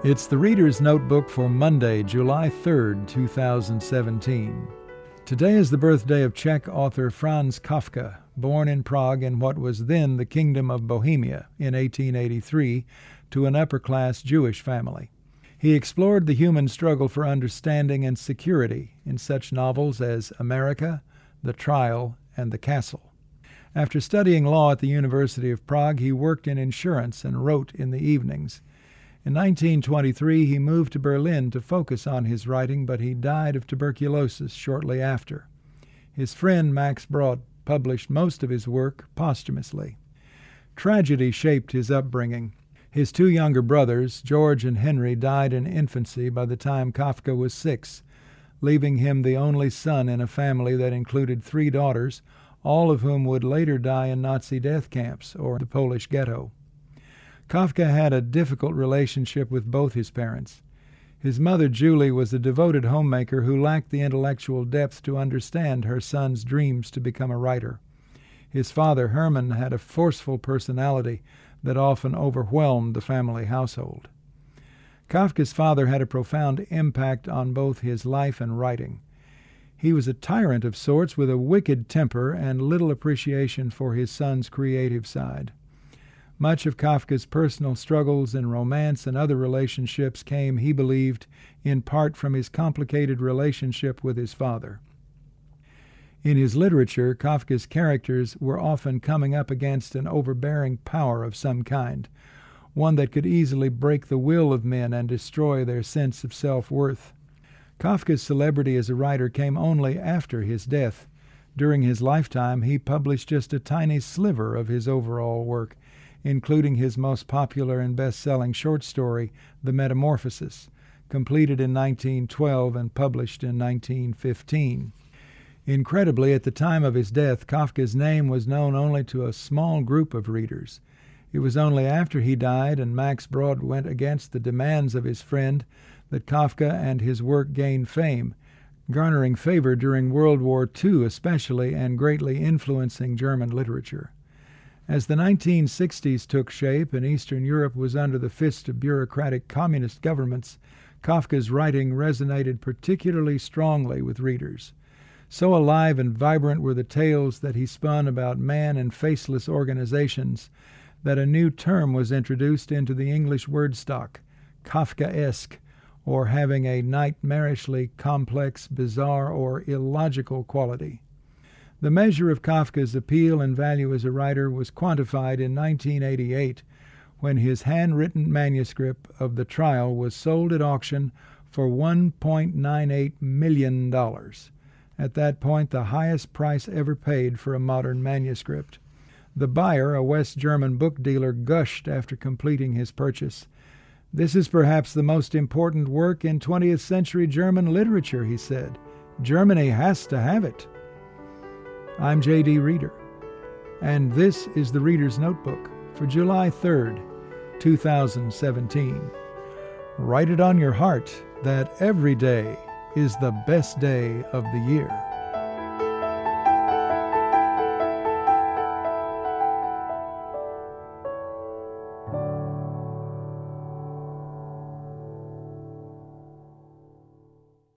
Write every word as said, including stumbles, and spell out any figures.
It's the Reader's Notebook for Monday, July third, two thousand seventeen. Today is the birthday of Czech author Franz Kafka, born in Prague in what was then the Kingdom of Bohemia in eighteen eighty-three to an upper-class Jewish family. He explored the human struggle for understanding and security in such novels as America, The Trial, and The Castle. After studying law at the University of Prague, he worked in insurance and wrote in the evenings. In nineteen twenty-three, he moved to Berlin to focus on his writing, but he died of tuberculosis shortly after. His friend Max Brod published most of his work posthumously. Tragedy shaped his upbringing. His two younger brothers, George and Henry, died in infancy by the time Kafka was six, leaving him the only son in a family that included three daughters, all of whom would later die in Nazi death camps or the Polish ghetto. Kafka had a difficult relationship with both his parents. His mother, Julie, was a devoted homemaker who lacked the intellectual depth to understand her son's dreams to become a writer. His father, Hermann, had a forceful personality that often overwhelmed the family household. Kafka's father had a profound impact on both his life and writing. He was a tyrant of sorts with a wicked temper and little appreciation for his son's creative side. Much of Kafka's personal struggles in romance and other relationships came, he believed, in part from his complicated relationship with his father. In his literature, Kafka's characters were often coming up against an overbearing power of some kind, one that could easily break the will of men and destroy their sense of self-worth. Kafka's celebrity as a writer came only after his death. During his lifetime, he published just a tiny sliver of his overall work, including his most popular and best-selling short story, The Metamorphosis, completed in nineteen twelve and published in nineteen fifteen. Incredibly, at the time of his death, Kafka's name was known only to a small group of readers. It was only after he died and Max Brod went against the demands of his friend that Kafka and his work gained fame, garnering favor during World War Two especially and greatly influencing German literature. As the nineteen sixties took shape and Eastern Europe was under the fist of bureaucratic communist governments, Kafka's writing resonated particularly strongly with readers. So alive and vibrant were the tales that he spun about man and faceless organizations that a new term was introduced into the English word stock, Kafkaesque, or having a nightmarishly complex, bizarre, or illogical quality. The measure of Kafka's appeal and value as a writer was quantified in nineteen eighty-eight when his handwritten manuscript of The Trial was sold at auction for one point nine eight million dollars. At that point, the highest price ever paid for a modern manuscript. The buyer, a West German book dealer, gushed after completing his purchase. "This is perhaps the most important work in twentieth century German literature," he said. "Germany has to have it." I'm J D Reader, and this is the Reader's Notebook for July third, two thousand seventeen. Write it on your heart that every day is the best day of the year.